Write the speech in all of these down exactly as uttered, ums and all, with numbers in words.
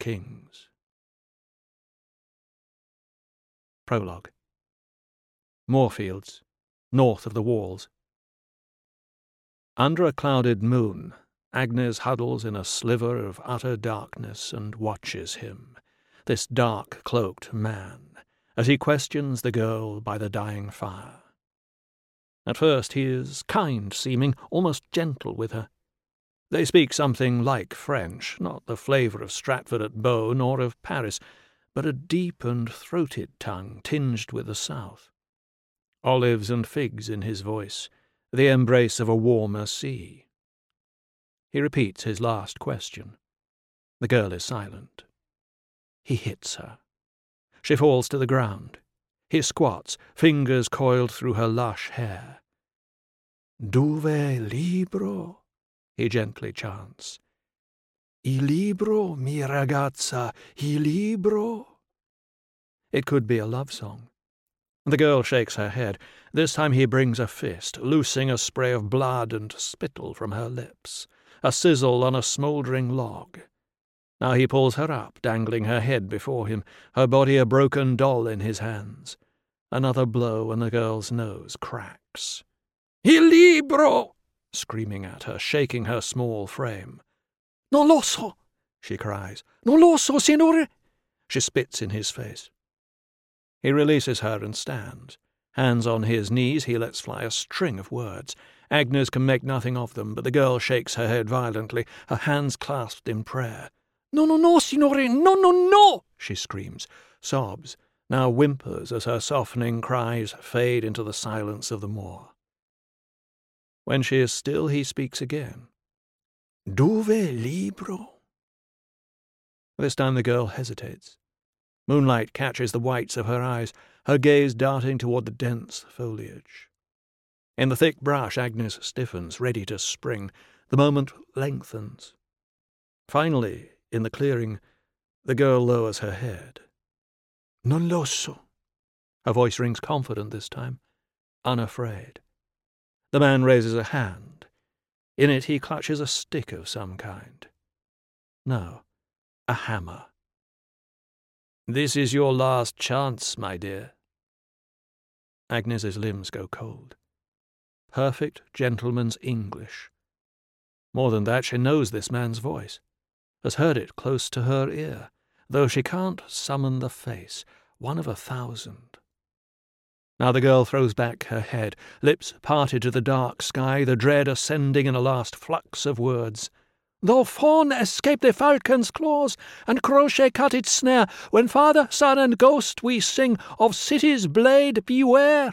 kings. Prologue. Moorfields, north of the walls. Under a clouded moon, Agnes huddles in a sliver of utter darkness and watches him, this dark-cloaked man, as he questions the girl by the dying fire. At first he is kind-seeming, almost gentle with her. They speak something like French, not the flavour of Stratford at Bow nor of Paris, but a deep and throated tongue tinged with the south. Olives and figs in his voice, the embrace of a warmer sea. He repeats his last question. The girl is silent. He hits her. She falls to the ground. He squats, fingers coiled through her lush hair. Dove libro? He gently chants. Il libro, mi ragazza, il libro? It could be a love song. The girl shakes her head. This time he brings a fist, loosing a spray of blood and spittle from her lips, a sizzle on a smouldering log. Now he pulls her up, dangling her head before him, her body a broken doll in his hands. Another blow and the girl's nose cracks. Il libro! Screaming at her, shaking her small frame. Non lo so, she cries. Non lo so, signore. She spits in his face. He releases her and stands. Hands on his knees, he lets fly a string of words. Agnes can make nothing of them, but the girl shakes her head violently, her hands clasped in prayer. No, no, no, signore, no, no, no, she screams, sobs, now whimpers as her softening cries fade into the silence of the moor. When she is still, he speaks again. Dove libro? This time the girl hesitates. Moonlight catches the whites of her eyes, her gaze darting toward the dense foliage. In the thick brush, Agnes stiffens, ready to spring. The moment lengthens. Finally, in the clearing, the girl lowers her head. Non lo so. Her voice rings confident this time, unafraid. The man raises a hand. In it he clutches a stick of some kind. No, a hammer. This is your last chance, my dear. Agnes's limbs go cold. Perfect gentleman's English. More than that, she knows this man's voice, has heard it close to her ear, though she can't summon the face, one of a thousand. Now the girl throws back her head, lips parted to the dark sky, the dread ascending in a last flux of words. Though fawn escape the falcon's claws, and crochet cut its snare, when father, son, and ghost we sing, of city's blade beware.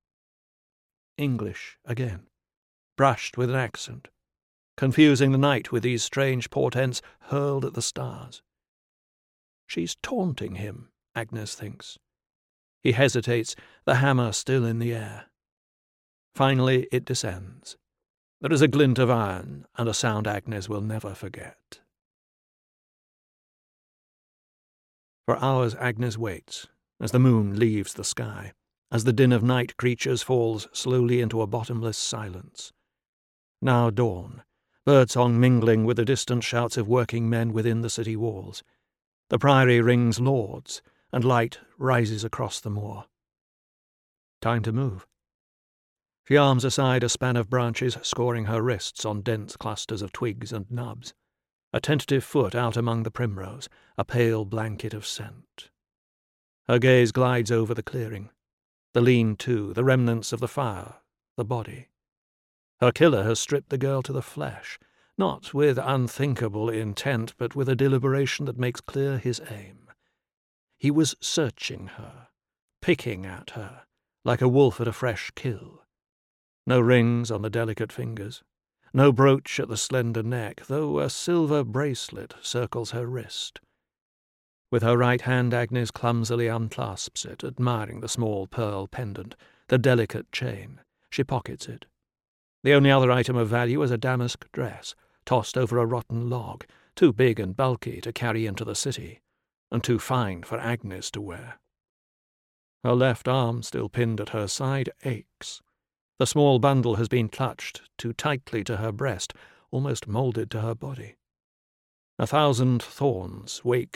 English again, brushed with an accent, confusing the night with these strange portents hurled at the stars. She's taunting him, Agnes thinks. He hesitates, the hammer still in the air. Finally it descends. There is a glint of iron, and a sound Agnes will never forget. For hours Agnes waits, as the moon leaves the sky, as the din of night creatures falls slowly into a bottomless silence. Now dawn, birdsong mingling with the distant shouts of working men within the city walls. The priory rings lauds, and light rises across the moor. Time to move. She arms aside a span of branches, scoring her wrists on dense clusters of twigs and nubs. A tentative foot out among the primrose, a pale blanket of scent. Her gaze glides over the clearing, the lean-to, the remnants of the fire, the body. Her killer has stripped the girl to the flesh, not with unthinkable intent, but with a deliberation that makes clear his aim. He was searching her, picking at her, like a wolf at a fresh kill. No rings on the delicate fingers, no brooch at the slender neck, though a silver bracelet circles her wrist. With her right hand, Agnes clumsily unclasps it, admiring the small pearl pendant, the delicate chain. She pockets it. The only other item of value is a damask dress, tossed over a rotten log, too big and bulky to carry into the city, and too fine for Agnes to wear. Her left arm, still pinned at her side, aches. The small bundle has been clutched too tightly to her breast, almost moulded to her body. A thousand thorns wake